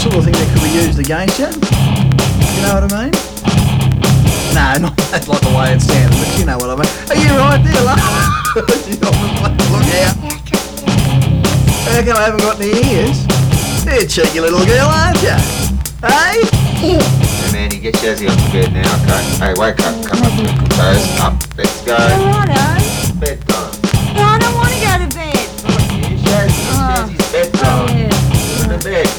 sort of thing that could be used against you. You know what I mean? No, not that like the way it sounded, but you know what I mean. Are you right there, love? Look out. How come I haven't got any ears? You're a cheeky little girl, aren't you? Hey? Hey Manny, get Shazzy off the bed now, okay? Hey, wake up, come up, toes up, let's go.